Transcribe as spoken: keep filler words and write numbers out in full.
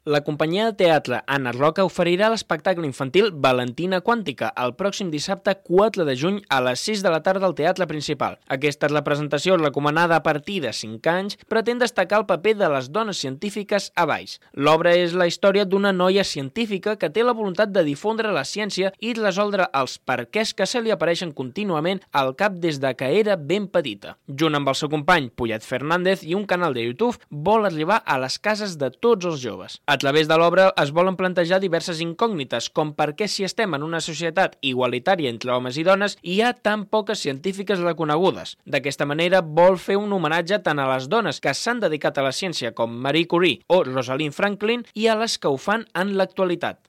La companyia de teatre Anna Roca oferirà l'espectacle infantil Valentina Quàntica el pròxim dissabte quatre de juny a les sis de la tarda al Teatre Principal. Aquesta representació, recomanada a partir de cinc anys, pretén destacar el paper de les dones científiques a baix. L'obra és la història d'una noia científica que té la voluntat de difondre la ciència i resoldre els perquès que se li apareixen contínuament al cap des de que era ben petita. Junt amb el seu company, Puyat Fernández, i un canal de YouTube, vol arribar a les cases de tots els joves. A través de l'obra es volen plantejar diverses incògnites, com per què si estem en una societat igualitària entre homes i dones hi ha tan poques científiques reconegudes. D'aquesta manera vol fer un homenatge tant a les dones que s'han dedicat a la ciència com Marie Curie o Rosalind Franklin i a les que ho fan en l'actualitat.